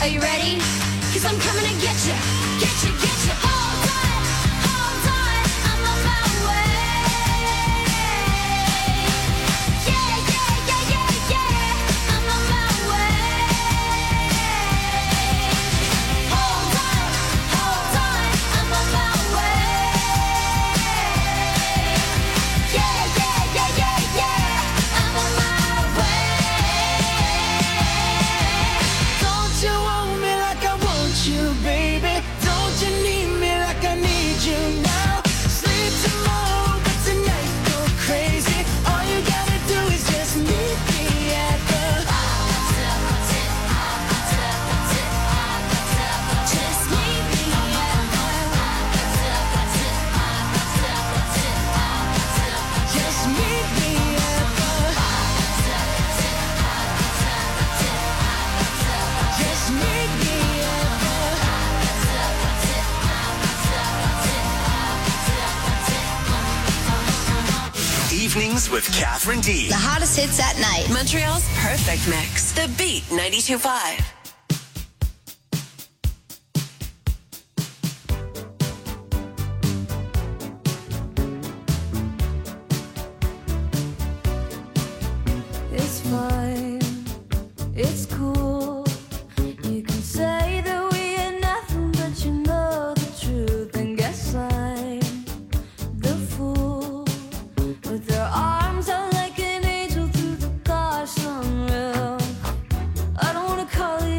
Are you ready? 'Cause I'm coming to get you, get you, get you. Hold on, I'm on my way. Yeah, yeah, yeah, yeah, yeah, I'm on my way. Hold on, I'm on my way. Yeah, yeah, yeah, yeah, yeah, I'm on my way. Don't you want me like I want you, baby? Don't you need me like I need you now? Sleep tomorrow, but tonight go crazy. All you gotta do is just meet me at the Just meet me just meet me at the just meet me at Evenings with Catherine D. The hottest hits at night. Montreal's perfect mix. The Beat 92.5. It's fine, it's cool. You can say that we ain't nothing, but you know the truth. And guess I'm the fool with their arms out like an angel through the car sunroof. I don't wanna call you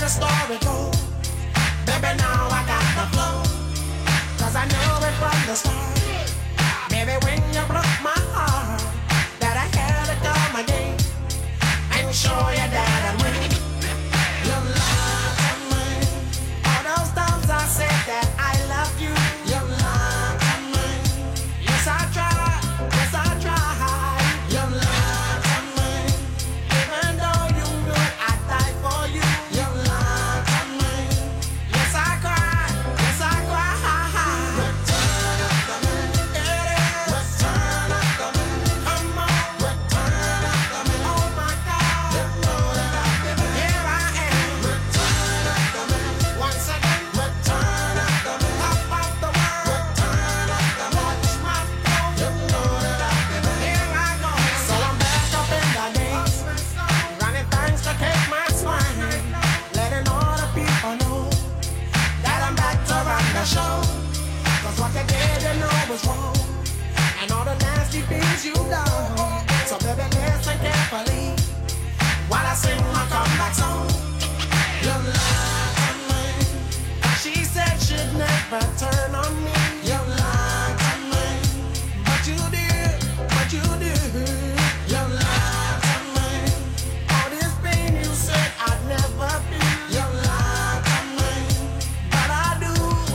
the story goes. Baby, now I got the flow. 'Cause I knew it from the start. Baby, when you broke my heart, that I had to come again and show you that I win. You lied to me. All those times I said that I love you. You lied to me. Yes, I tried. Yes, I tried. You lied to me. Even though you knew I'd die for you. You lied to me. Yes, I cried. Yes, I cried. Return of the man. It is. Return of the man. Come on. Return of the man. Oh my God. You know that I've been here. I am. Return of the man. Once again. Return of the man. Top of the world. Return of the man. Watch my flow. You know that I've been here. I go. So I'm back up in the days. Running things to keep my swing. Letting all the people know that I'm back to run the show. 'Cause what you did, you know was wrong. And all the nasty things you done. So baby, listen carefully while I sing my comeback song. You lied to me. She said she'd never turn on me. You lied to me. But you did. But you did. You lied to me. All this pain you said I'd never feel. You lied to me. But I do.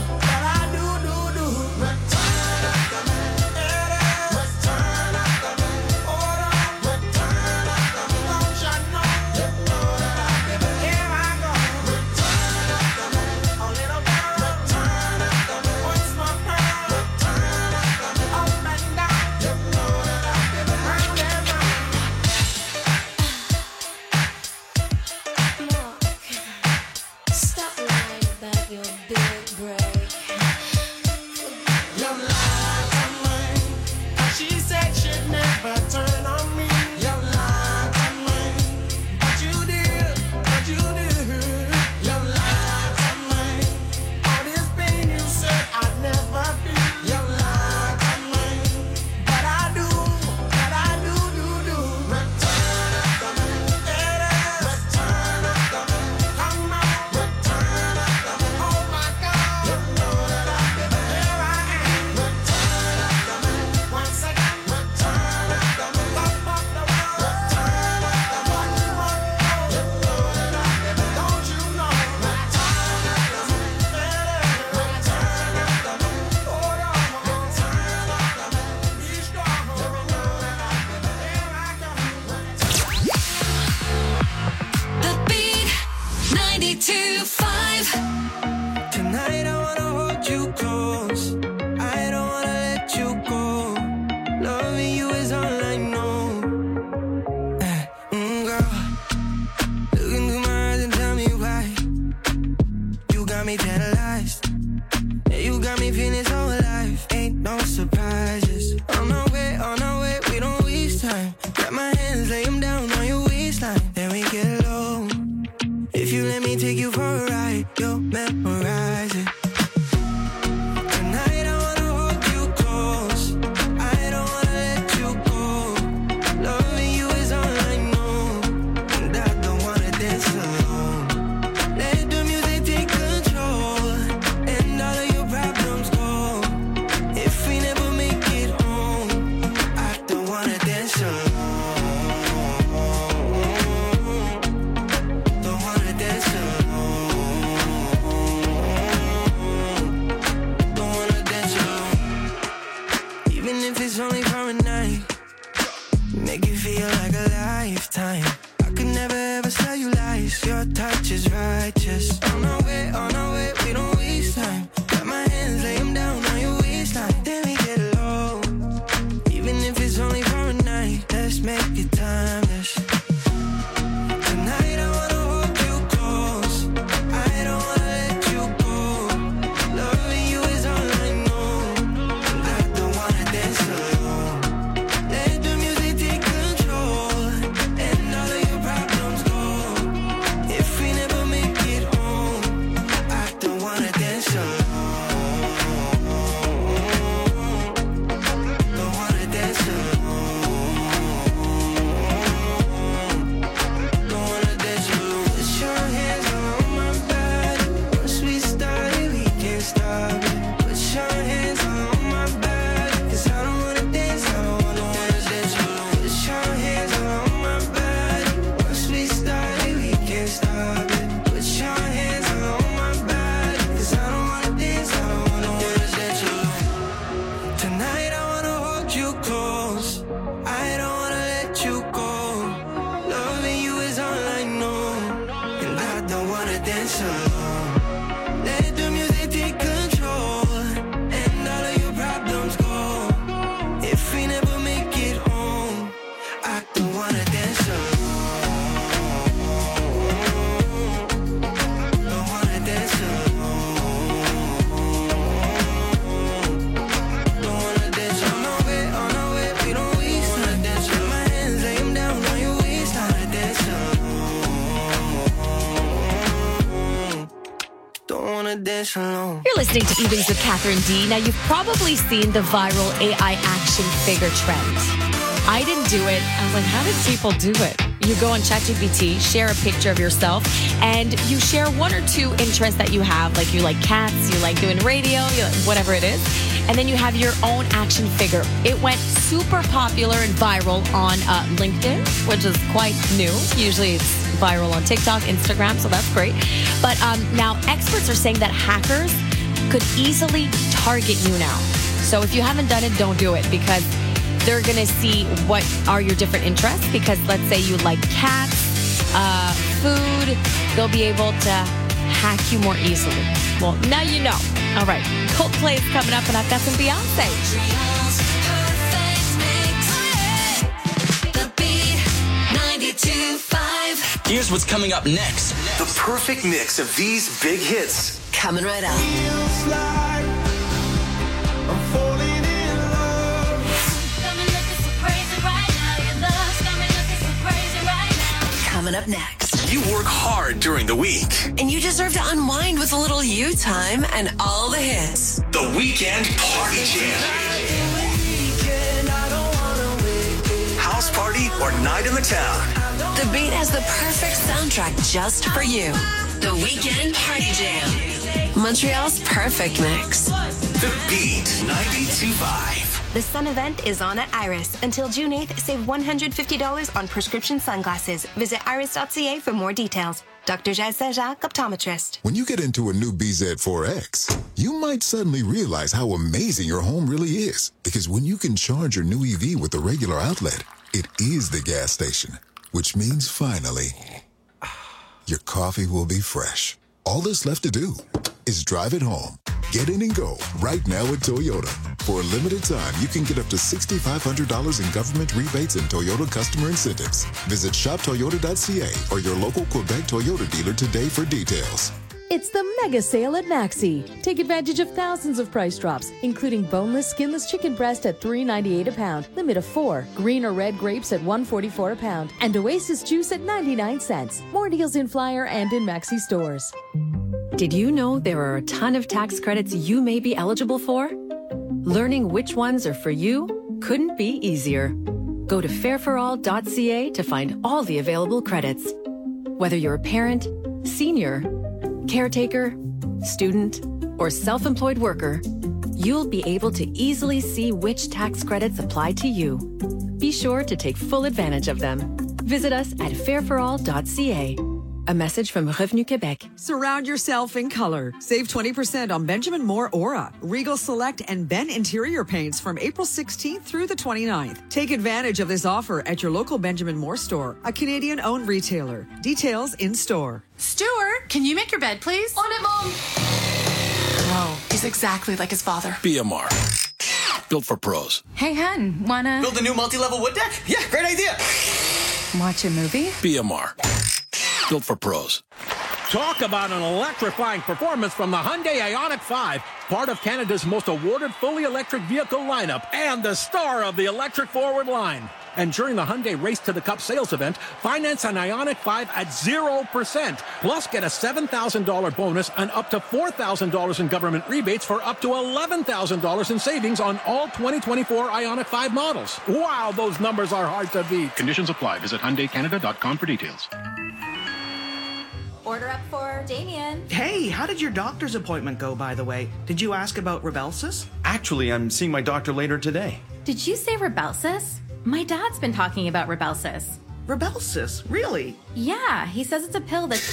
Return of the man. It is. Return of the man. Hold on. Return of the man. Don't you know? You know that I've been here. I go. Return of the man. A little girl. Return of the man. What's my pearl? Return of the man. Up and down. You know that I've been round and round. Mark, stop lying about your big break. You lied to me. She said she'd never turn on me. You lied to me. But you did. You lied to me. All this pain you said I'd never feel. You lied to me. But I do. Return of the man. It is. Return of the man. Come on. Return of the man. Oh my God. You know that I've been here. I am. Return of the man. Once again. Return of the man. Top of the world. Return of the man. You know that I've been. Don't you know? Return of the man. Return of the man. Hold on. Return of the man. Be strong. You know that I've been. Here I come. The Beat 92.5. Tonight I wanna hold you close. I don't wanna let you go. Loving you is all I know. Girl, look into my eyes and tell me why. You got me tantalized. Yeah, you got me feeling so alive. Ain't no surprises. On our way, we don't waste time. Grab my hands, lay 'em down on your waistline. Then we get low. If you let me take you for a ride, you'll memorize it. Tonight I wanna hold you close. I don't wanna let you go. Loving you is all I know, and I don't wanna dance alone. Let the music take control, and all of your problems go. If we never make it home, I don't wanna dance alone. Don't wanna dance alone. Don't wanna dance alone. Even if it's only for a night, make it feel like a lifetime. I could never ever tell you lies. Your touch is righteous. On our way, we don't waste time. Got my hands, lay 'em down on your waistline. Then we get low. Even if it's only for a night, let's make it timeless. Tonight I wanna hold you close. I don't wanna let you go. Loving you is all I know, and I don't wanna dance alone. Let the music take control, and all of your problems go. If we never make it home, dance alone. Let the music take control, and all of your problems go. If we never make it home, I don't wanna dance alone. Don't wanna dance alone. Don't wanna dance on our way, we don't waste time dance. Put my hands, lay 'em down on your waist, on a dance alone. Don't wanna dance alone. You're listening to Evenings with Catherine D. Now, you've probably seen the viral AI action figure trend. I didn't do it. I was like, how did people do it? You go on ChatGPT, share a picture of yourself, and you share one or two interests that you have. Like, you like cats, you like doing radio, you like whatever it is. And then you have your own action figure. It went super popular and viral on LinkedIn, which is quite new. Usually it's viral on TikTok, Instagram, so that's great. But now experts are saying that hackers could easily target you now. So if you haven't done it, don't do it, because they're going to see what are your different interests. Because let's say you like cats, food, they'll be able to hack you more easily. Well, now you know. All right, Coldplay is coming up, and I've got some Beyonce. The Beat 92.5. Here's what's coming up next. The perfect mix of these big hits. Coming right up. Feels like I'm falling in love. Got me looking so crazy right now. Your love's got me looking so crazy right now. Coming up next. You work hard during the week. And you deserve to unwind with a little you time and all the hits. The Weekend Party Jam. Weekend, I don't wanna wait. House party or night in the town. The Beat has the perfect soundtrack just for you. The Weekend Party Jam. Montreal's perfect mix. The Beat 92.5. The Sun event is on at Iris. Until June 8th, save $150 on prescription sunglasses. Visit iris.ca for more details. Dr. Jazz Sajak, optometrist. When you get into a new BZ4X, you might suddenly realize how amazing your home really is. Because when you can charge your new EV with a regular outlet, it is the gas station. Which means finally, your coffee will be fresh. All that's left to do is drive it home. Get in and go right now at Toyota. For a limited time, you can get up to $6,500 in government rebates and Toyota customer incentives. Visit shoptoyota.ca or your local Quebec Toyota dealer today for details. It's the mega sale at Maxi. Take advantage of thousands of price drops, including boneless, skinless chicken breast at $3.98 a pound, limit of 4, green or red grapes at $1.44 a pound, and Oasis juice at 99 cents. More deals in Flyer and in Maxi stores. Did you know there are a ton of tax credits you may be eligible for? Learning which ones are for you couldn't be easier. Go to fairforall.ca to find all the available credits. Whether you're a parent, senior, caretaker, student, or self-employed worker, you'll be able to easily see which tax credits apply to you. Be sure to take full advantage of them. Visit us at fairforall.ca. A message from Revenu Québec. Surround yourself in color. Save 20% on Benjamin Moore Aura, Regal Select, and Ben Interior Paints from April 16th through the 29th. Take advantage of this offer at your local Benjamin Moore store, a Canadian-owned retailer. Details in store. Stuart, can you make your bed, please? On it, Mom. Oh, he's exactly like his father. BMR. Built for pros. Hey, hun, wanna... Build a new multi-level wood deck? Yeah, great idea. Watch a movie? BMR. Built for pros. Talk about an electrifying performance from the Hyundai Ioniq 5, part of Canada's most awarded fully electric vehicle lineup and the star of the electric forward line. And during the Hyundai Race to the Cup sales event, finance an Ioniq 5 at 0%. Plus, get a $7,000 bonus and up to $4,000 in government rebates for up to $11,000 in savings on all 2024 Ioniq 5 models. Wow, those numbers are hard to beat. Conditions apply. Visit HyundaiCanada.com for details. Order up for Damien. Hey, how did your doctor's appointment go, by the way? Did you ask about Rybelsus? Actually, I'm seeing my doctor later today. Did you say Rybelsus? My dad's been talking about Rybelsus. Rybelsus? Really? Yeah, he says it's a pill that...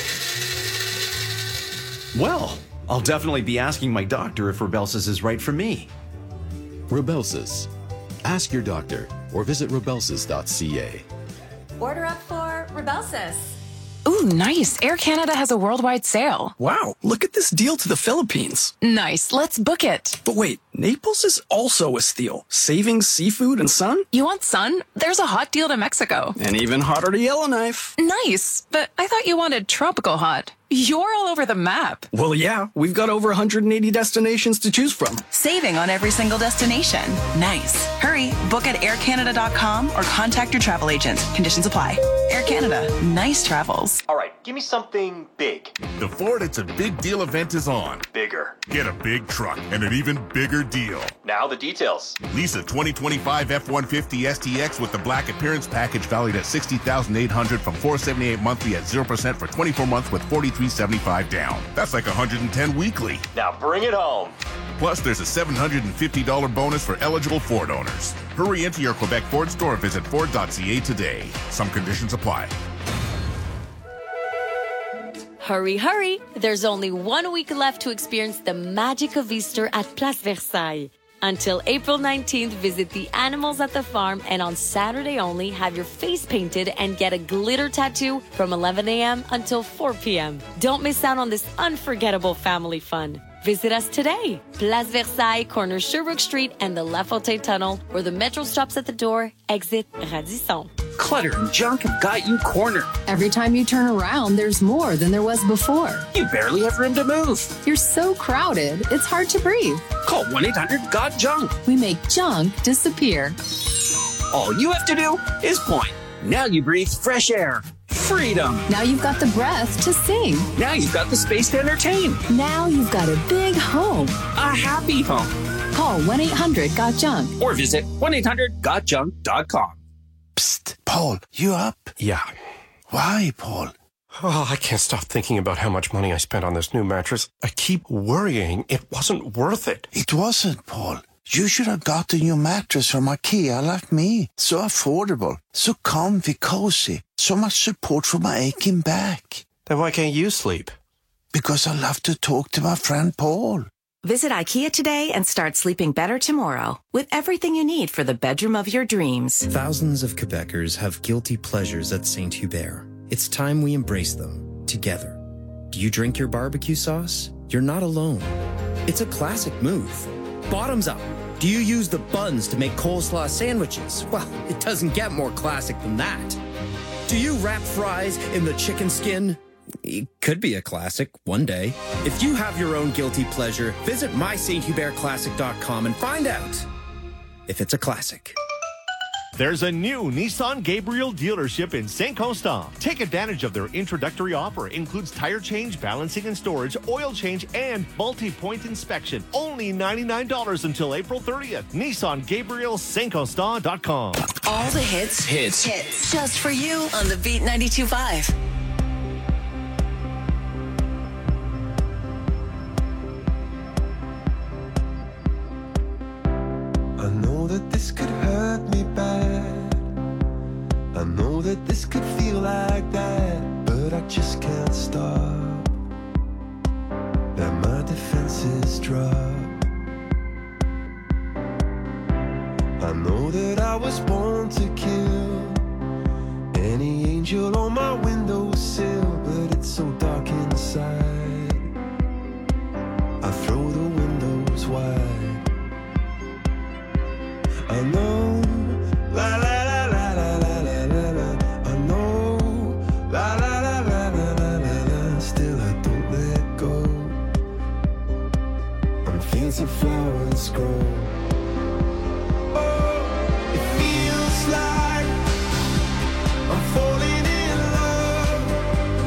Well, I'll definitely be asking my doctor if Rybelsus is right for me. Rybelsus. Ask your doctor or visit rybelsus.ca. Order up for Rybelsus. Ooh, nice. Air Canada has a worldwide sale. Wow, look at this deal to the Philippines. Nice. Let's book it. But wait, Naples is also a steal. Savings, seafood, and sun? You want sun? There's a hot deal to Mexico. And even hotter to Yellowknife. Nice. But I thought you wanted tropical hot. You're all over the map. Well, yeah, we've got over 180 destinations to choose from. Saving on every single destination. Nice. Hurry, book at aircanada.com or contact your travel agent. Conditions apply. Air Canada. Nice travels. All right, give me something big. The Ford It's a Big Deal event is on. Bigger. Get a big truck and an even bigger deal. Now the details. Lease a 2025 F-150 STX with the Black Appearance Package valued at $60,800 from $478 monthly at 0% for 24 months with $43.75 down. That's like $110 weekly. Now bring it home. Plus, there's a $750 bonus for eligible Ford owners. Hurry into your Quebec Ford store or visit Ford.ca today. Some conditions apply. Hurry, hurry! There's only 1 week left to experience the magic of Easter at Place Versailles. Until April 19th, visit the animals at the farm, and on Saturday only, have your face painted and get a glitter tattoo from 11 a.m. until 4 p.m. Don't miss out on this unforgettable family fun. Visit us today. Place Versailles, corner Sherbrooke Street and the La Fontaine Tunnel, where the metro stops at the door, exit Radisson. Clutter and junk have got you cornered. Every time you turn around, there's more than there was before. You barely have room to move. You're so crowded, it's hard to breathe. Call 1-800-GOT-JUNK. We make junk disappear. All you have to do is point. Now you breathe fresh air. Freedom. Now you've got the breath to sing. Now you've got the space to entertain. Now you've got a big home. A happy home. Call 1-800-GOT-JUNK. Or visit 1-800-GOTJUNK.com. Psst, Paul, you up? Yeah. Why, Paul? Oh, I can't stop thinking about how much money I spent on this new mattress. I keep worrying it wasn't worth it. It wasn't, Paul. You should have got a new mattress from IKEA like me. So affordable, so comfy, cozy, so much support for my aching back. Then why can't you sleep? Because I love to talk to my friend Paul. Visit IKEA today and start sleeping better tomorrow with everything you need for the bedroom of your dreams. Thousands of Quebecers have guilty pleasures at St. Hubert. It's time we embrace them together. Do you drink your barbecue sauce? You're not alone. It's a classic move. Bottoms up. Do you use the buns to make coleslaw sandwiches? Well, it doesn't get more classic than that. Do you wrap fries in the chicken skin? It could be a classic one day. If you have your own guilty pleasure, visit mysthubertclassic.com and find out if it's a classic. There's a new Nissan Gabriel dealership in St. Constant. Take advantage of their introductory offer. Includes tire change, balancing and storage, oil change, and multi-point inspection. Only $99 until April 30th. NissanGabrielSaintConstant.com. All the hits. Hits. Just for you on the Beat 92.5. I know that this could hurt me bad. I know that this could feel like that, but I just can't stop. Let my defenses drop. I know that I was born to kill any angel on my windowsill, but it's so dark inside. I throw the windows wide. I know, la la la la la la la la la. I know, la la la la la la la la. Still I don't let go. I'm fancy flowers grow. Oh, it feels like I'm falling in love.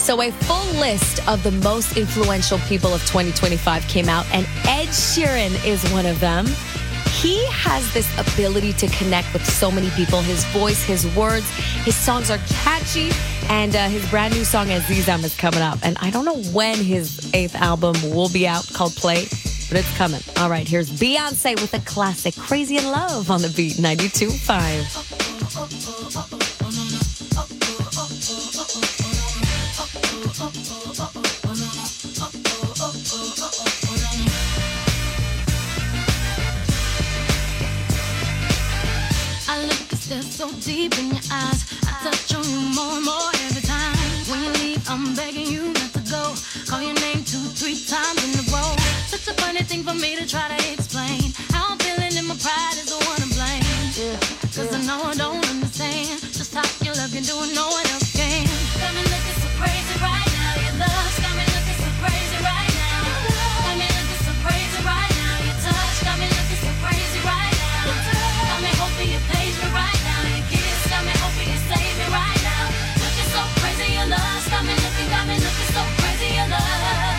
So a full list of the most influential people of 2025 came out, and Ed Sheeran is one of them. He has this ability to connect with so many people. His voice, his words, his songs are catchy, and his brand new song Azizam is coming up. And I don't know when his 8th album will be out called Play, but it's coming. All right, here's Beyonce with a classic, Crazy in Love, on the Beat 92.5. They're so deep in your eyes. I touch on you more and more every time. When you leave, I'm begging you not to go. Call your name 2-3 times in a row. Such a funny thing for me to try to explain. How I'm feeling and my pride is the one to blame. Yeah. Cause I know I don't understand just how you love you doing no one else can. Got me looking so crazy right now. Your love's got me looking so crazy right now. Got me looking so crazy right now. Your touch got me looking so crazy right now. Got me hoping you page me right now. Your kiss got me hoping you save me right now. Looking so crazy your love. Got me looking so crazy your love.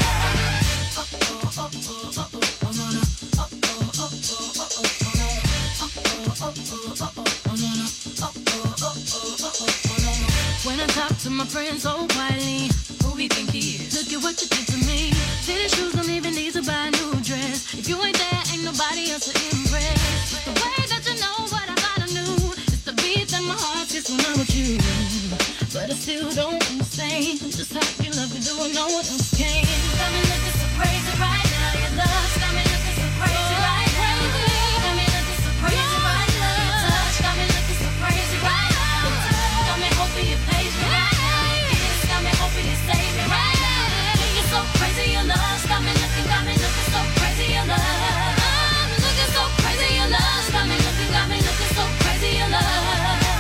When I talk to my friends so quietly, who we think he is? Look at what you did to me. Fitted shoes don't even need to buy a new dress. If you ain't there, ain't nobody else to impress. The way that you know what I thought I knew. It's the beat that my heart gets when I'm with you. But I still don't understand just how you love me doing no one else can. Got me looking so crazy right now. Your love's got me looking so crazy right now. Got me looking so crazy right now. Your touch got me looking so crazy right now. Got me hoping you page me right now. Your kiss got me hoping you save me right now. Looking so crazy your love's got me looking so crazy your love. I'm looking so crazy your love's got me looking so crazy your love.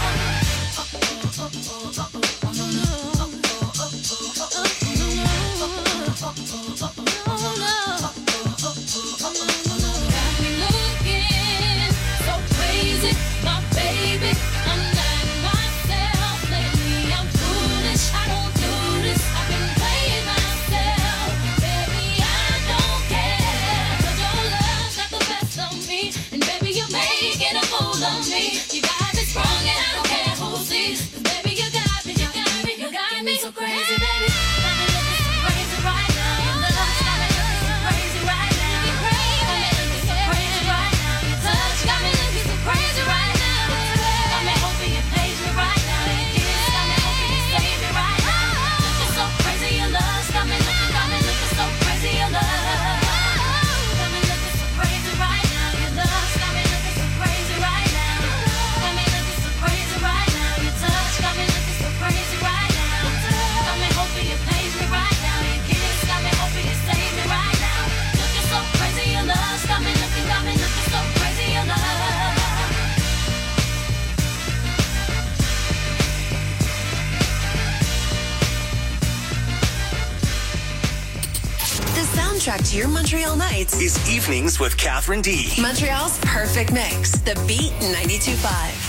Soundtrack to your Montreal nights is Evenings with Catherine D. Montreal's perfect mix. The Beat 92.5.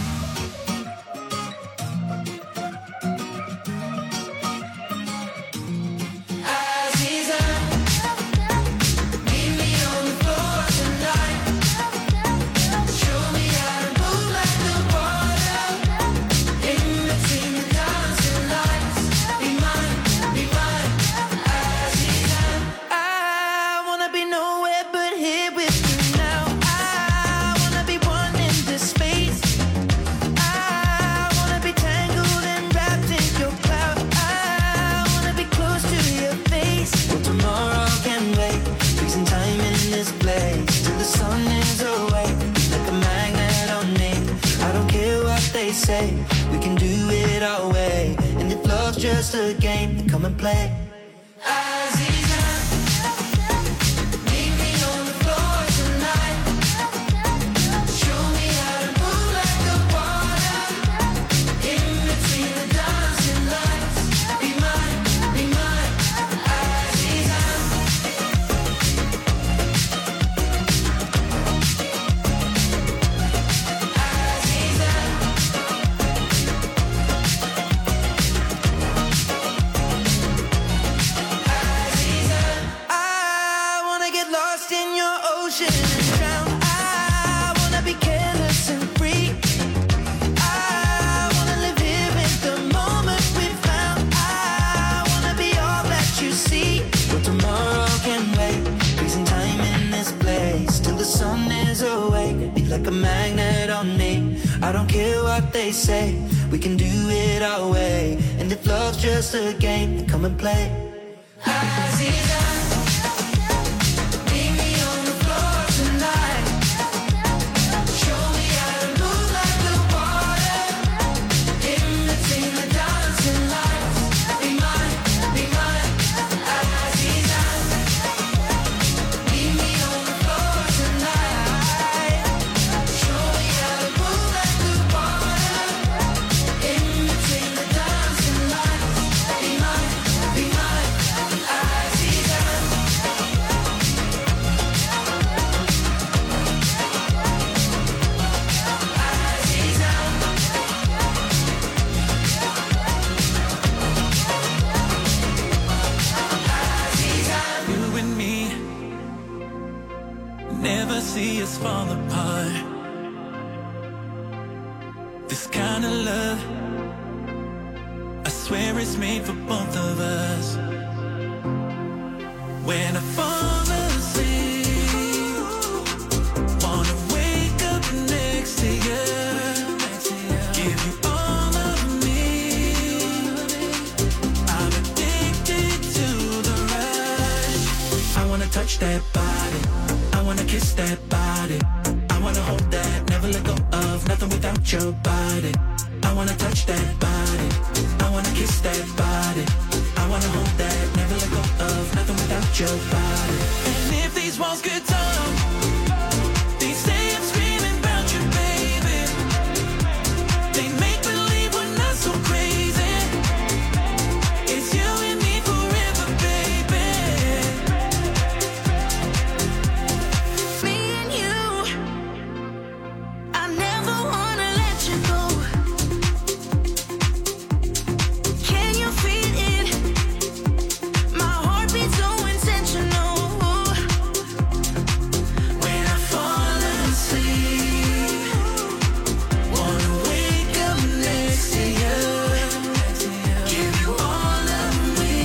We can do it our way, and if love's just a game, then come and play. like a magnet on me. I don't care what they say, we can do it our way. And if love's just a game, then come and play. Aziza, meet me on the floor tonight. Show me how to move like the water. In between the dancing lights. Be mine, Aziza. Meet me on the floor tonight. Show me how to move like the water. In between the dancing lights. Be mine, Aziza. You and me never see us fall apart. This kind of love, I swear it's made for both of us. When I fall asleep, wanna wake up next to you, give you all of me. I'm addicted to the rush. I wanna touch that body, I wanna kiss that body, I wanna hold that, never let go of nothing without your body. I wanna touch that body, I wanna kiss that body, I wanna hold that, never let go of nothing without your body. And if these walls could talk, they say I'm screaming about you, baby. They make believe we're not so crazy. It's you and me forever, baby. Me and you, I never wanna let you go. Can you feel it? My heart beats so intentional. When I fall asleep, wanna wake up next to you, give you all of me.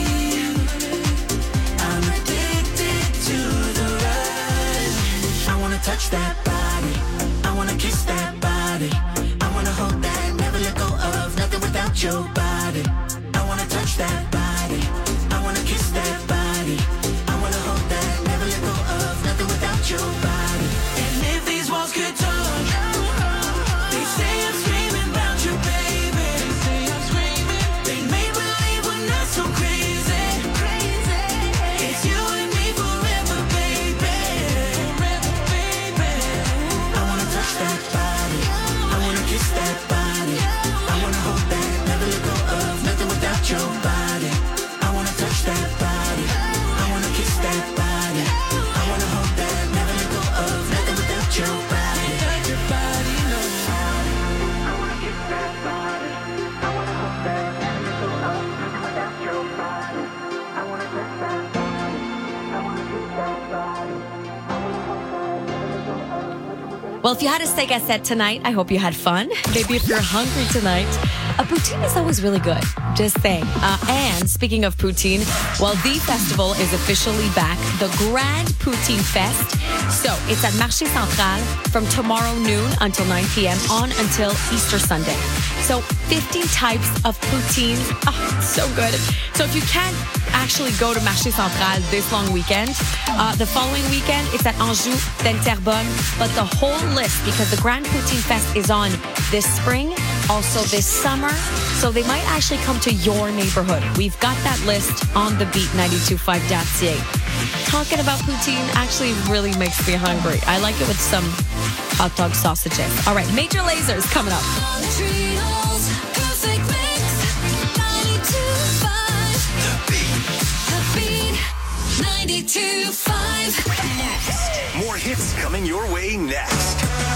I'm addicted to the rush. I wanna touch that body, I wanna kiss that body, I wanna hold that, never let go of nothing without your body. I wanna touch that body, I wanna kiss that body, I wanna hold that, never let go of nothing without your body. And if these walls could talk, they say I'm screaming about you, baby. They say I'm screaming. They make believe we're not so crazy. It's you and me forever, baby. Forever, baby. I wanna touch that body, I wanna kiss that body, I wanna hold that, never let go of nothing without your body. I wanna touch that body, I wanna kiss that body, I wanna hold that, never let go of nothing without your body. Touch your body, no. I wanna kiss that body, I wanna hold that, never let go of nothing without your body. I wanna touch that body, I wanna kiss that body, I wanna hold that, never let go of nothing without. Well, if you had a steak at set tonight, I hope you had fun. Maybe if you're hungry tonight, a poutine is always really good. Just saying. And speaking of poutine, well, the festival is officially back, the Grand Poutine Fest. So it's at Marché Central from tomorrow noon until 9 p.m. on until Easter Sunday. So 15 types of poutine. Oh, so good. So if you can't actually go to Marché Central this long weekend, the following weekend, it's at Anjou, then Terrebonne. But the whole list, because the Grand Poutine Fest is on this spring, also this summer. So they might actually come to your neighborhood. We've got that list on the beat 925.ca. Talking about poutine actually really makes me hungry. I like it with some hot dog sausages. All right, Major Lasers coming up. Montreal's perfect mix, 92.5. The beat, 92.5. Next. More hits coming your way next.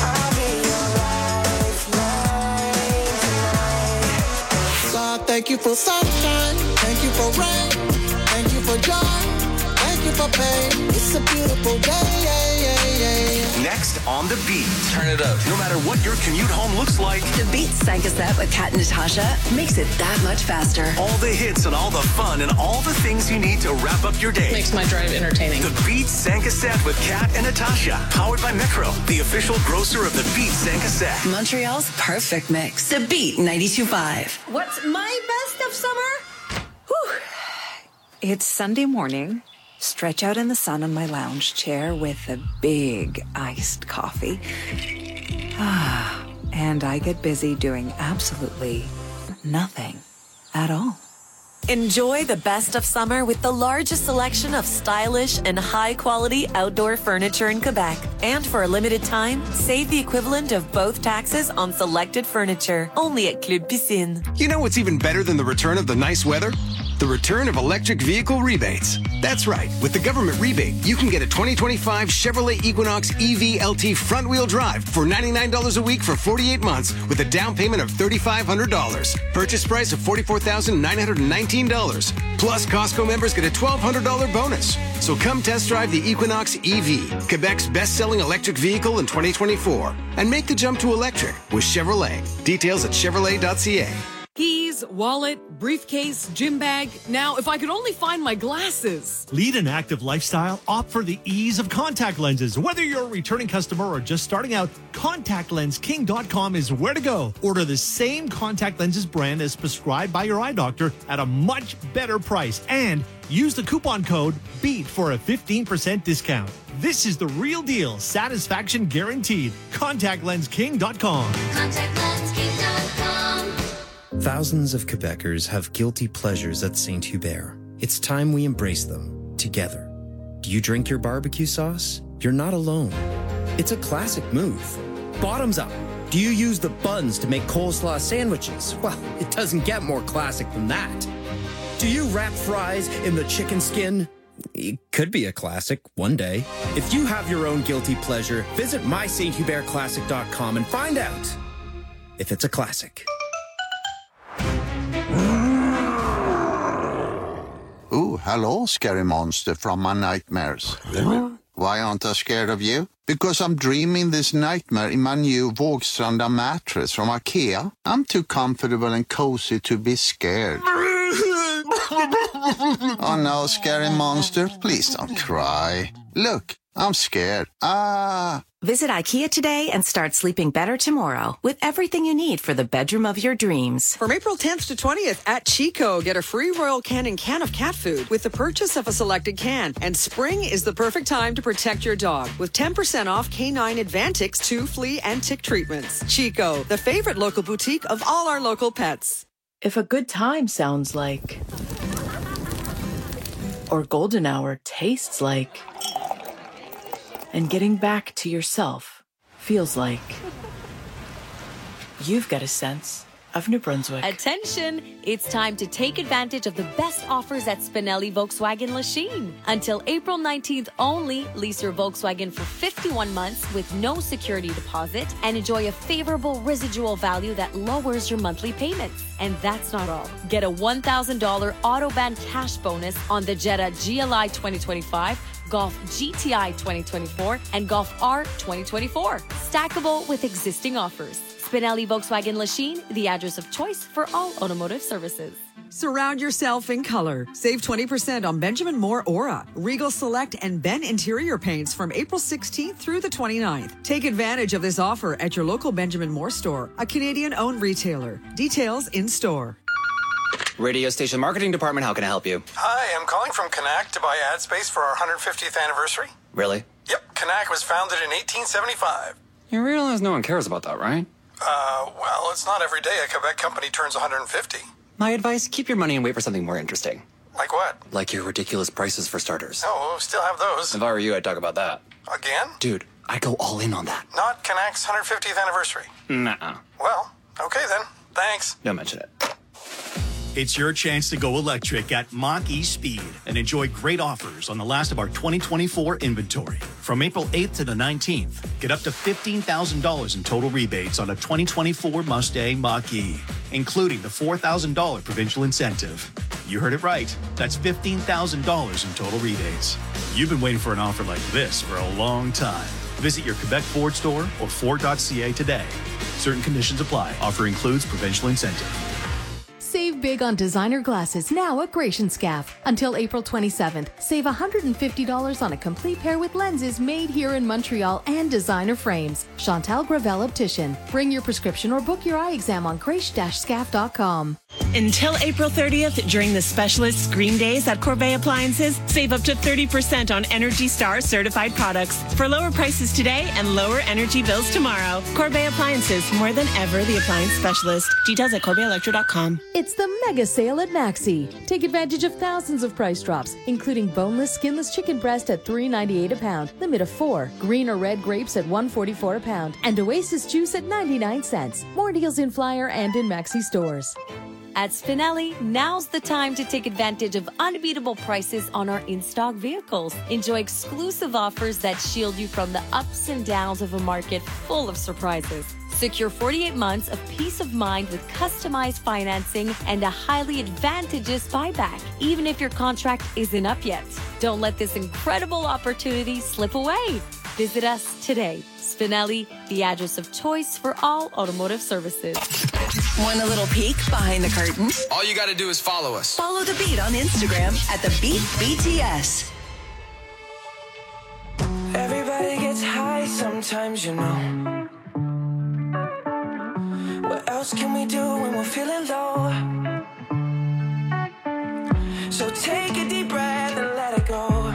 God, thank you for sunshine, thank you for rain, thank you for joy, thank you for pain. It's a beautiful day, yeah, yeah, Next on The Beat. Turn it up. No matter what your commute home looks like, The Beat Sankaset with Kat and Natasha makes it that much faster. all the hits and all the fun and all the things you need to wrap up your day. Makes my drive entertaining. The Beat Sankaset with Kat and Natasha. Powered by Metro, the official grocer of The Beat Sankaset. Montreal's perfect mix. The Beat 92.5. What's my best of summer? Whew. It's Sunday morning. Stretch out in the sun on my lounge chair with a big iced coffee. And I get busy doing absolutely nothing at all. Enjoy the best of summer with the largest selection of stylish and high-quality outdoor furniture in Quebec. And for a limited time, save the equivalent of both taxes on selected furniture. Only at Club Piscine. You know what's even better than the return of the nice weather? The return of electric vehicle rebates. That's right. With the government rebate, you can get a 2025 Chevrolet Equinox EV LT front-wheel drive for $99 a week for 48 months with a down payment of $3,500. Purchase price of $44,919. Plus, Costco members get a $1,200 bonus. So come test drive the Equinox EV, Quebec's best-selling electric vehicle in 2024. And make the jump to electric with Chevrolet. Details at Chevrolet.ca. Keys, wallet, briefcase, gym bag. Now, if I could only find my glasses. Lead an active lifestyle, opt for the ease of contact lenses. Whether you're a returning customer or just starting out, ContactLensKing.com is where to go. Order the same contact lenses brand as prescribed by your eye doctor at a much better price. And use the coupon code BEAT for a 15% discount. This is the real deal. Satisfaction guaranteed. ContactLensKing.com. ContactLensKing.com. Thousands of Quebecers have guilty pleasures at Saint Hubert. It's time we embrace them together. Do you drink your barbecue sauce? You're not alone. It's a classic move. Bottoms up. Do you use the buns to make coleslaw sandwiches? Well, it doesn't get more classic than that. Do you wrap fries in the chicken skin? It could be a classic one day. If you have your own guilty pleasure, visit mysainthubertclassic.com and find out if it's a classic. Oh, hello, scary monster from my nightmares. Why aren't I scared of you? Because I'm dreaming this nightmare in my new Vågstranda mattress from IKEA. I'm too comfortable and cozy to be scared. Oh no, scary monster, please don't cry. Look, I'm scared. Visit IKEA today and start sleeping better tomorrow with everything you need for the bedroom of your dreams. From April 10th to 20th at Chico, get a free Royal Canin can of cat food with the purchase of a selected can. And spring is the perfect time to protect your dog with 10% off K9 Advantix 2 flea and tick treatments. Chico, the favorite local boutique of all our local pets. If a good time sounds like, or golden hour tastes like, and getting back to yourself feels like, you've got a sense of New Brunswick. Attention! It's time to take advantage of the best offers at Spinelli Volkswagen Lachine. Until April 19th only, lease your Volkswagen for 51 months with no security deposit and enjoy a favorable residual value that lowers your monthly payments. And that's not all. Get a $1,000 Autobahn cash bonus on the Jetta GLI 2025, Golf GTI 2024, and Golf R 2024. Stackable with existing offers. Spinelli Volkswagen Lachine, the address of choice for all automotive services. Surround yourself in color. Save 20% on Benjamin Moore Aura, Regal Select, and Ben Interior Paints from April 16th through the 29th. Take advantage of this offer at your local Benjamin Moore store, a Canadian-owned retailer. Details in store. Radio Station Marketing Department, how can I help you? Hi, I'm calling from Canac to buy ad space for our 150th anniversary. Really? Yep, Canac was founded in 1875. You realize no one cares about that, right? Well, it's not every day a Quebec company turns 150. My advice, keep your money and wait for something more interesting. Like what? Like your ridiculous prices for starters. Oh, still have those. If I were you, I'd talk about that. Again? Dude, I'd go all in on that. Not Canac's 150th anniversary. Nuh-uh. Well, okay then. Thanks. Don't mention it. It's your chance to go electric at Mach-E Speed and enjoy great offers on the last of our 2024 inventory. From April 8th to the 19th, get up to $15,000 in total rebates on a 2024 Mustang Mach-E, including the $4,000 provincial incentive. You heard it right. That's $15,000 in total rebates. You've been waiting for an offer like this for a long time. Visit your Quebec Ford store or Ford.ca today. Certain conditions apply. Offer includes provincial incentive. Save big on designer glasses now at Gratian Scaff. Until April 27th, save $150 on a complete pair with lenses made here in Montreal and designer frames. Chantal Gravel Optician. Bring your prescription or book your eye exam on grace-scaff.com. Until April 30th, during the specialist Scream Days at Corbeil Appliances, save up to 30% on Energy Star certified products. For lower prices today and lower energy bills tomorrow. Corbeil Appliances, more than ever the appliance specialist. Details at CorbeilElectro.com. It's the mega sale at Maxi. Take advantage of thousands of price drops, including boneless, skinless chicken breast at $3.98 a pound, limit of 4, green or red grapes at $1.44 a pound, and Oasis juice at 99 cents. More deals in Flyer and in Maxi stores. At Spinelli, now's the time to take advantage of unbeatable prices on our in-stock vehicles. Enjoy exclusive offers that shield you from the ups and downs of a market full of surprises. Secure 48 months of peace of mind with customized financing and a highly advantageous buyback, even if your contract isn't up yet. Don't let this incredible opportunity slip away. Visit us today. Spinelli, the address of choice for all automotive services. Want a little peek behind the curtain? All you got to do is follow us. Follow The Beat on Instagram at The Beat BTS. Everybody gets high sometimes, you know. What else can we do when we're feeling low? So take a deep breath and let it go.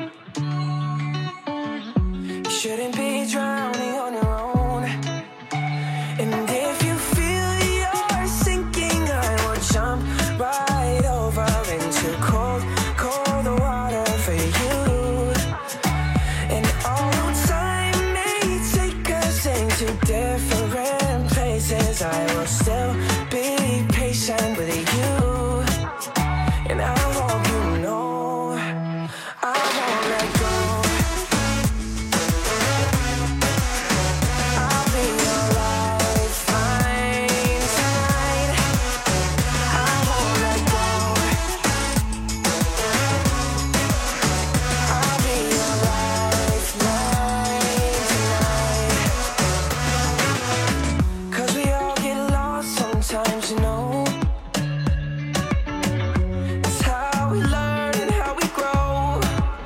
You shouldn't be drowning on your own. And if you feel you're sinking, I will jump right over into cold, cold water for you. And although time may take us into different places, I will still be patient with you. And I hope you know I won't let go. I'll be your lifeline tonight. I won't let go. I'll be your lifeline tonight. 'Cause we all get lost sometimes, you know. It's how we learn and how we grow.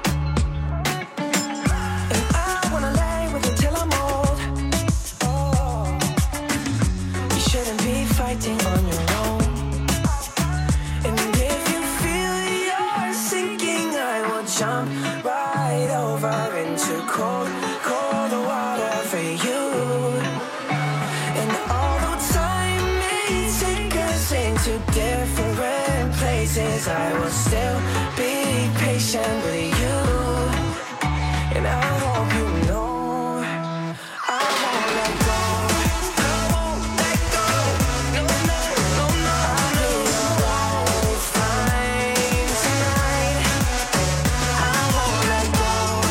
And I wanna lay with you till I'm old. Oh, you shouldn't be fighting on your own. And if you feel you're sinking, I will jump right over into cold, cold water for you. And although time may take us into different places, I will still be patient with you. And I hope you know I won't let go. I won't let go. No, no, no, no. I'll be your lifeline tonight. I won't let go.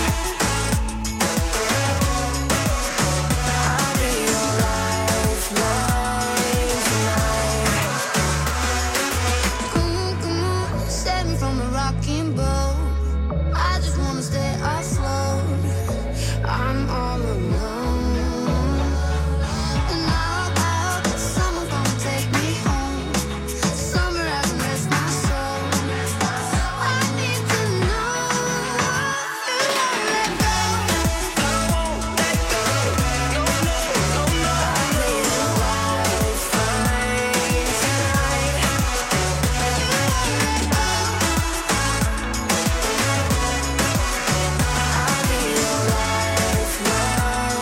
I'll be your lifeline tonight. Come on, set me from a rocking boat. I just wanna stay afloat. I'm all alone. And I hope that someone's gonna take me home. Summer hasn't rest my soul. I need to know you won't let go. I won't let go. No, no, no, no. I'll be your lifeline tonight. I'll be your lifeline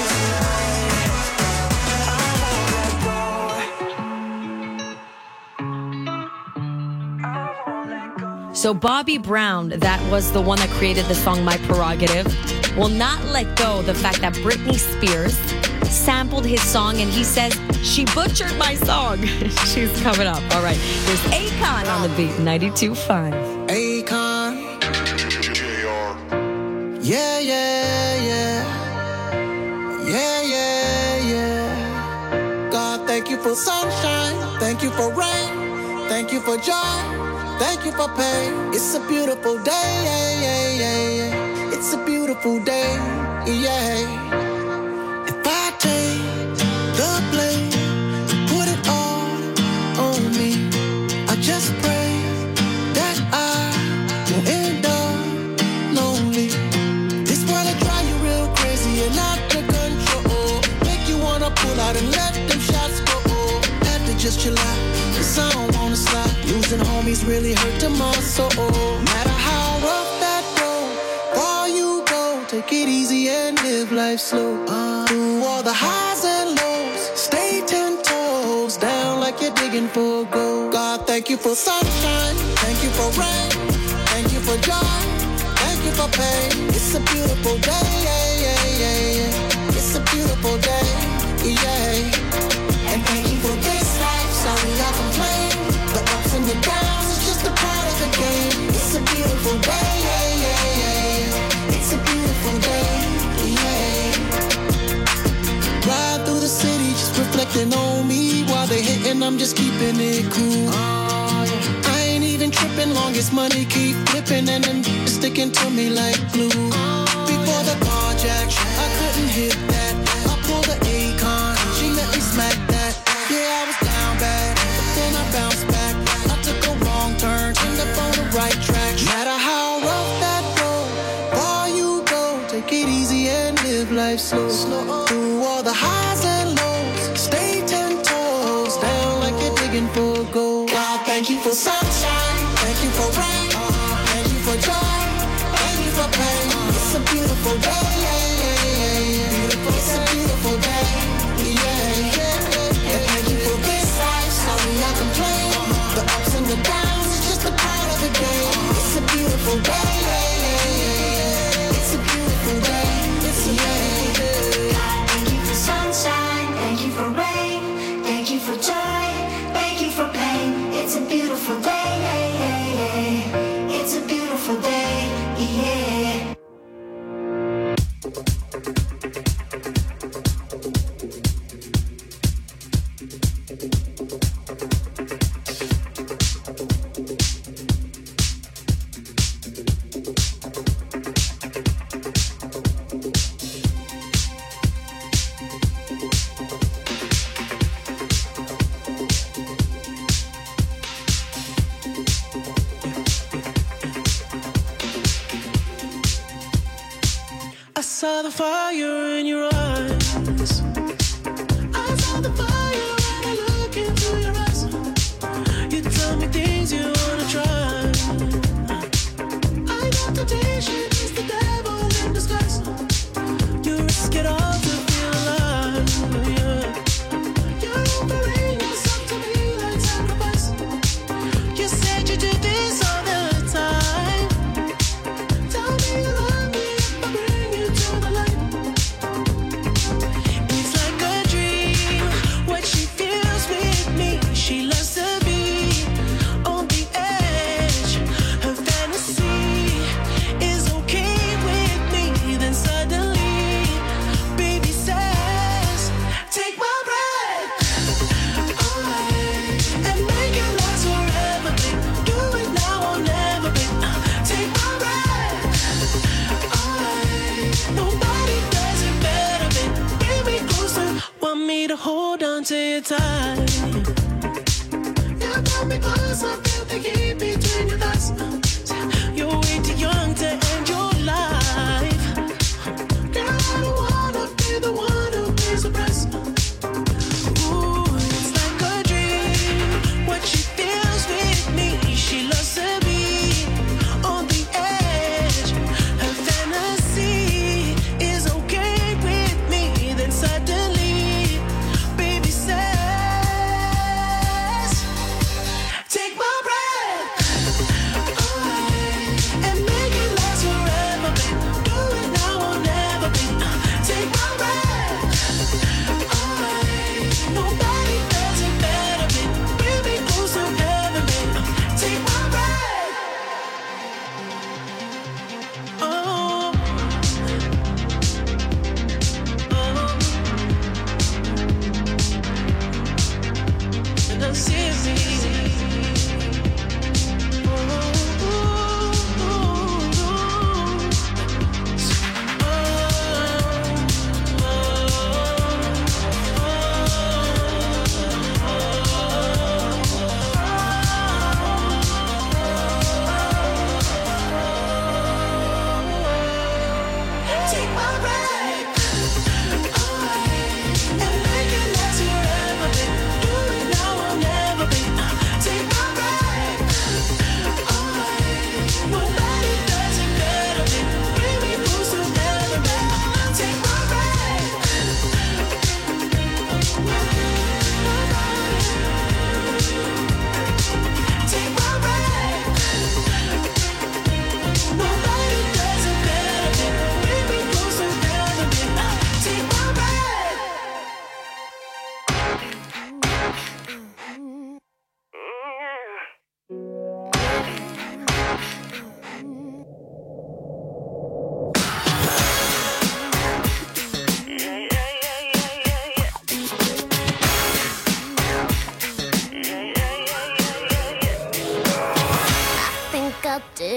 tonight. So Bobby Brown, that was the one that created the song My Prerogative, will not let go the fact that Britney Spears sampled his song and he says, she butchered my song. She's coming up. All right. There's Akon on the beat, 92.5. Akon. Yeah, yeah, yeah. Yeah, yeah, yeah. God, thank you for sunshine. Thank you for rain. Thank you for joy. Thank you for pain. It's a beautiful day. Yeah, yeah, yeah, yeah. It's a beautiful day. yeah. If I take the blame, put it all on me. I just pray that I won't end up lonely. This world will drive you real crazy and out of control. Make you wanna pull out and let them shots go. Have to just chill out, 'cause I don't wanna slide. Losing homies really hurt to my soul. Matter how rough that road, far you go, take it easy and live life slow. Through all the highs and lows, stay 10 toes down like you're digging for gold. God, thank you for sunshine, thank you for rain, thank you for joy, thank you for pain. It's a beautiful day, yeah, yeah, yeah, yeah. It's a beautiful day, yeah. And thank you for this life, sorry I complain. The ups and the downs, it's just a part of the game. It's a beautiful day, yeah, yeah, yeah. It's a beautiful day, yeah. Ride through the city, just reflecting on me. While they hating, I'm just keeping it cool. I ain't even tripping, long as money keep flipping and them sticking to me like glue. Before the carjack, I couldn't hit that. I pulled the Akon, she let me smack that. Yeah, I was down bad, but then I bounced back. I took a wrong turn, ended up on the right track. Matter how rough that road, far you go, take it easy and live life slow. Through all the highs and lows, stay 10 toes down like you're digging for gold. God, thank you for sunshine, thank you for rain, thank you for joy, thank you for pain. It's a beautiful day, yeah, yeah, yeah, yeah. It's a beautiful day, yeah, yeah. And thank you for this life, sorry I complain. The ups and the downs, it's just a part of the game. It's a beautiful day, yeah, yeah, yeah. It's a beautiful day, it's a Thank you for sunshine, thank you for rain, thank you for joy, thank you for pain. It's a beautiful day, yeah, yeah, yeah. It's a beautiful day, yeah. I saw the fire in your eyes. I saw the fire when I look into your eyes. You tell me things you wanna try. I know temptation is the devil in disguise. You risk it all to feel alive, yeah. You're offering yourself to me like sacrifice. You said you do this all the time. Tell me you love me if I bring you to the light. It's like a dream, what she feels with me. She loves to be on the edge. Her fantasy is okay with me. Then suddenly, baby says, take my breath away and make it last forever, babe. Do it now or never, babe. Take my breath away. Nobody does it better, babe. Bring me closer, want me to hold on to you tight. You got me close, I feel the heat between your thighs. You're way too young to end your life. Girl, I don't wanna be the one who pays the price. Ooh, it's like a dream, what she feels with me. She loves to be on the edge. Her fantasy is okay with me. Then suddenly, baby says, take my breath away and make it last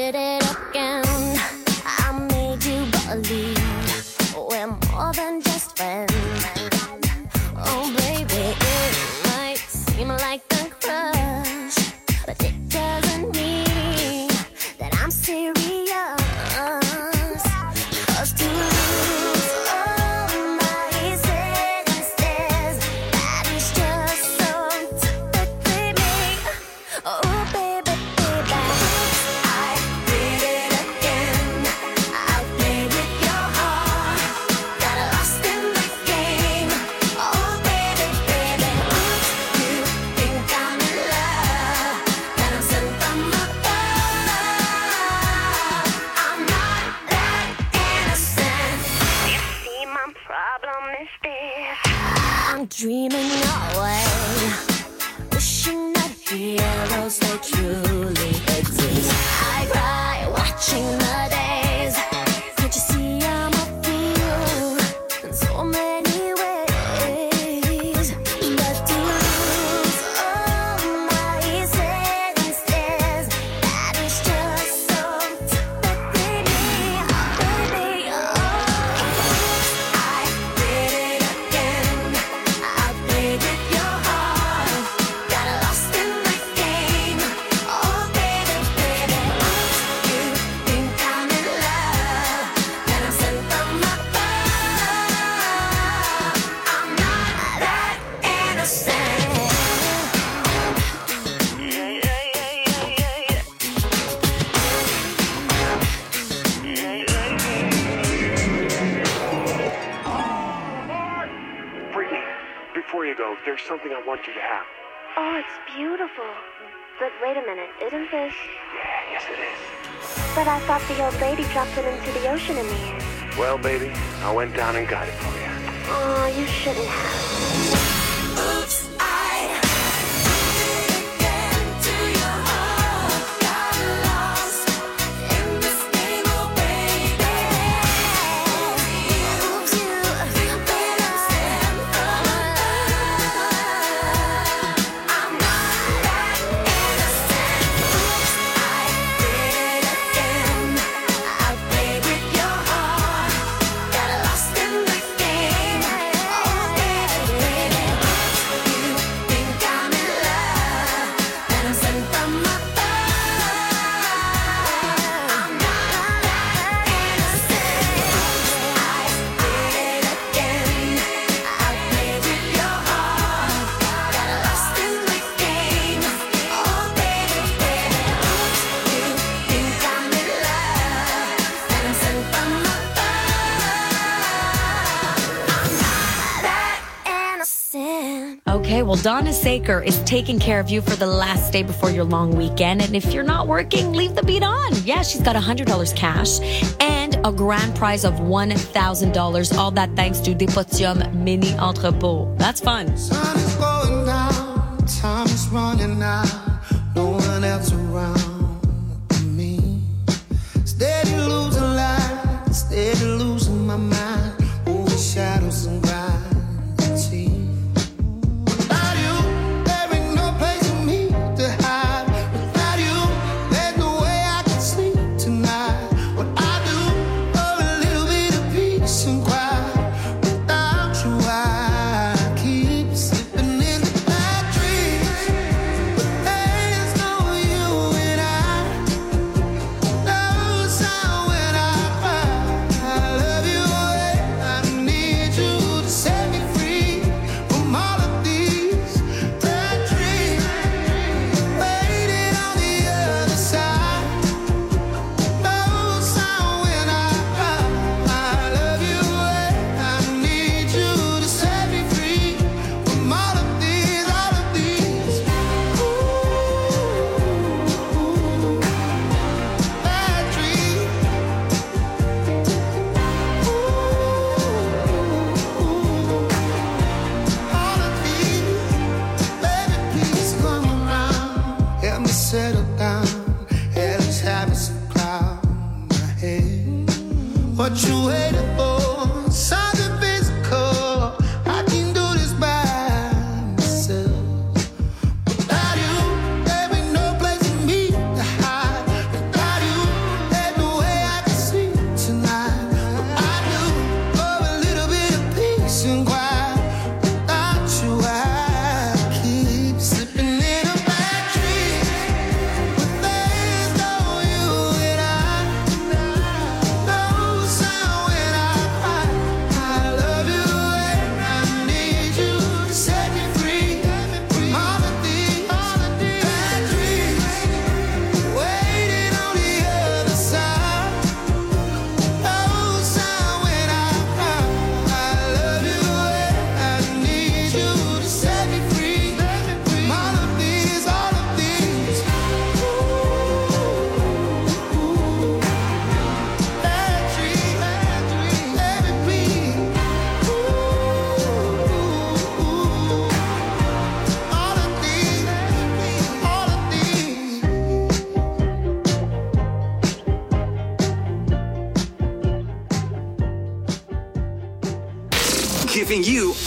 did it again. I made you believe we're more than just friends. Oh baby, it might seem like a crush, but it doesn't mean that I'm serious. 'Cause to lose all my senses, that is just so typically me. Oh baby, baby, I did it again. I played with your heart, got lost in the game. Oh baby, baby, you think I'm in love, that I'm sent from above. I'm not that innocent. You see, my problem is this: I'm dreaming away, wishing that heroes they truly exist. I cry watching the days. Can't you see I'm a fool in so many ways? But to lose all my senses, that is just so typically me. Baby, I did it again. I played with your heart, got lost in the game. Oh baby, baby, you think I'm in love, that I'm sent from above. I'm not that innocent. Freaky, before you go, there's something I want you to have. Oh, it's beautiful. But wait a minute, isn't this? Yeah, yes it is. But I thought the old lady dropped it into the ocean in the end. Well, baby, I went down and got it for you. Oh, you shouldn't have. Oops, I did it again to your heart. Got lost in this game, oh baby. You think I'm sent from above. I'm not that innocent. Oops, I did it again. I played with your heart, got lost in the game. Oh baby, baby, you think I'm in love, that I'm sent from above. I'm not that innocent. I did it again. I played with your heart, got lost in the game. Oh baby, baby, you think I'm in love, that I'm sent from above. Okay, well, Donna Saker is taking care of you for the last day before your long weekend. And if you're not working, leave the beat on. Yeah, she's got $100 cash and a grand prize of $1,000. All that thanks to Depotium Mini Entrepôt. That's fun. Sun is going down, time is running out, no one else around me. Steady losing light, steady losing my mind, over shadows and gravity. Without you, there ain't no place for me to hide. Without you, there's no way I can sleep tonight. What I do for a little bit of peace and quiet. Without you, I keep slipping in the bad dreams. But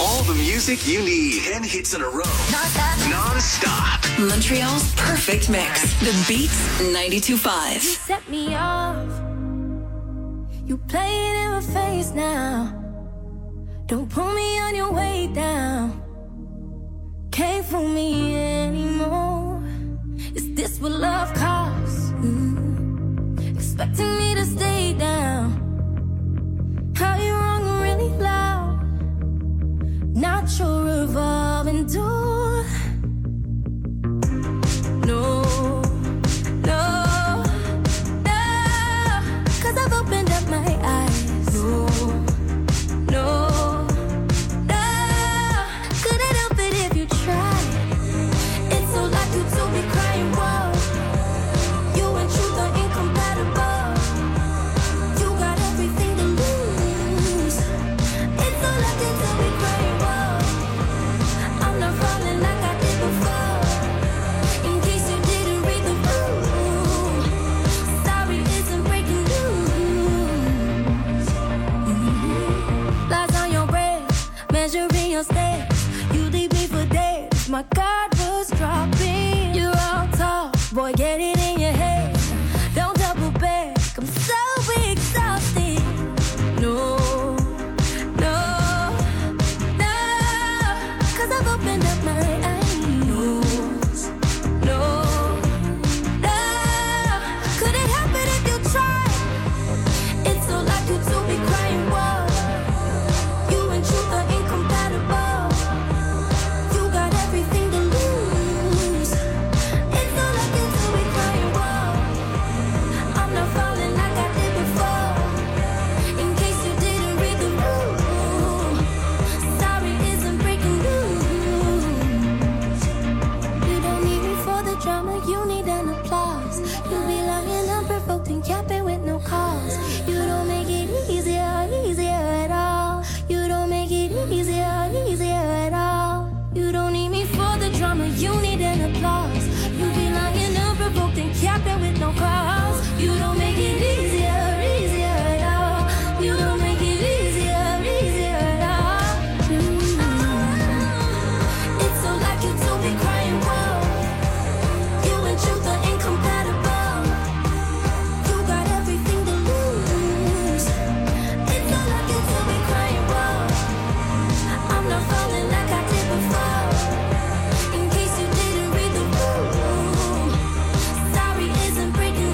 All the music you need. 10 hits in a row. Non-stop. Montreal's perfect mix. The Beats 92.5. You set me off. You play it in my face now. Don't pull me on your way down. Can't fool me anymore. Is this what love costs? Expecting me to stay down. How you wrong and really loud. Not your revolving door. No, no, no. 'Cause I've opened up my eyes. No, no, no. Couldn't help it if you tried. It's so like you to be crying, whoa. You and truth are incompatible. You got everything to lose. It's so like you to be crying, whoa. I'm not falling like I did before. In case you didn't read the room. Sorry isn't breaking news. Lies on your breath, measuring your steps. You leave me for days. My guard was dropping. You're all talk, boy, get it in your head. Don't double back, I'm so exhausted. No, no, no. 'Cause I've opened up my eyes. No, no, no. Couldn't help it if you tried. It's so like you to be crying, whoa. You and truth are incompatible. You got everything to lose. It's so like you to be crying, whoa. I'm not falling like I did before. In case you didn't read the room. Sorry isn't breaking news. You don't need me for the drama, you need an applause. You be lying unprovoked and capping with no cause. You don't make it easier, easier at all. You don't make it easier, easier at all. You don't need me for the drama, you need an applause. You be lying unprovoked and capping with no cause. You don't make it easier, easier at all. You don't make it easier, easier at all. It's so like you to be crying, whoa. You and truth are incompatible. You got everything to lose. It's so like you to be crying, whoa. I'm not falling like I did before. In case you didn't read the room. Sorry isn't breaking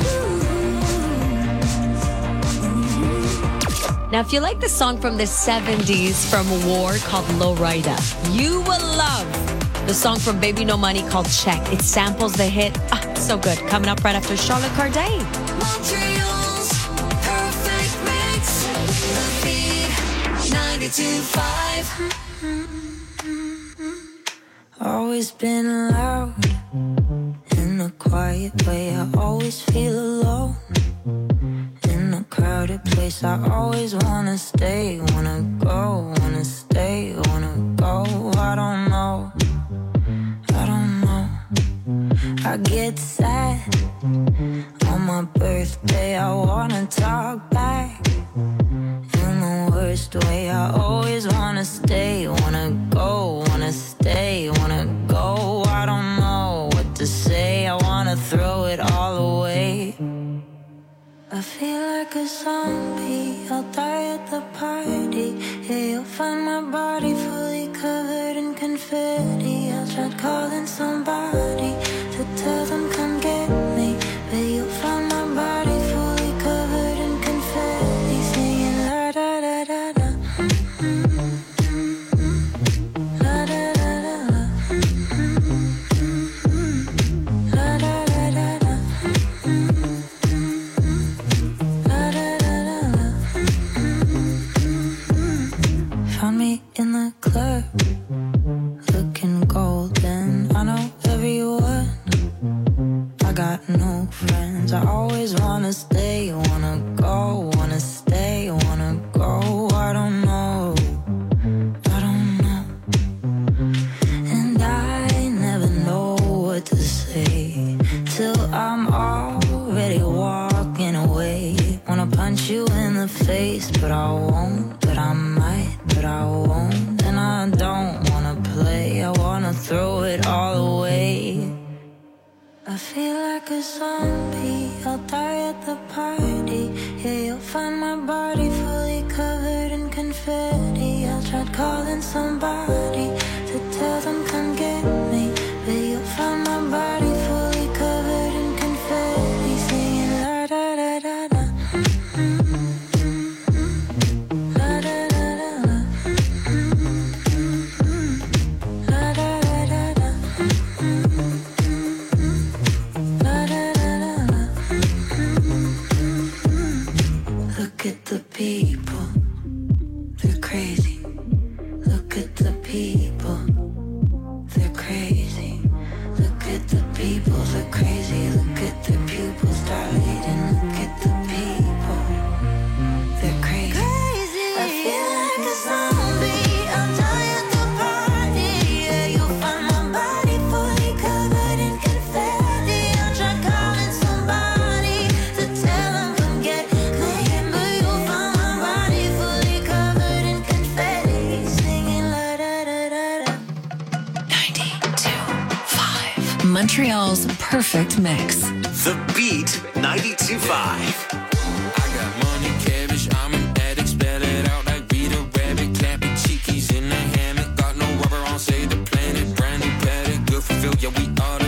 news. Now, if you like the song from the 70s from War called Lowrider, you will love the song from Baby No Money called Check. It samples the hit. So good. Coming up right after Charlotte Corday. Montreal's perfect mix. The Beat 92.5. Always been loud in a quiet way. I always feel alone in a crowded place. I always wanna stay, wanna go, wanna stay, wanna go. I don't know, I don't know. I get sad on my birthday. I wanna talk back in the worst way. I always wanna stay, wanna go, wanna stay, wanna go. I don't know what to say. I wanna throw it all away. I feel like a zombie. I'll die at the party. Yeah, you'll find my body fully covered in confetti. I tried calling somebody to tell them come get me, but you'll find my body fully covered in confetti, singing la da da da da. La da da da da. La da da da da. La da da da da. Found me in the club, looking golden. I know everyone. I got no friends. I always wanna stay, wanna go, wanna stay, wanna go. I don't know, I don't know. And I never know what to say till I'm already walking away. Wanna punch you in the face, but I won't, but I might, but I won't. And I don't throw it all away. I feel like a zombie, I'll die at the party. Yeah, you'll find my body fully covered in confetti. I tried calling somebody to tell them come get me, but you'll find my body fully covered in confetti, singing la da da da da. La da da da da. La da da da da. La da da da da. Look at the people, they're crazy. Look at the people, they're crazy. Look at the people, they're crazy. Look at their pupils dilating. Look at the people, they're crazy. I feel like a zombie, I'll die at the party. Yeah, you'll find my body fully covered in confetti. I'll try calling somebody to tell them come get me, but you'll find my body fully covered in confetti, singing la da da da da. 92.5. Montreal's perfect mix. The Beat 92.5. I got money, cabbage, I'm an addict, spell it out like Rita Rabbit, clapping cheekies in the hammock, got no rubber on, say the planet, brand new paddock, good for Phil, yeah, we are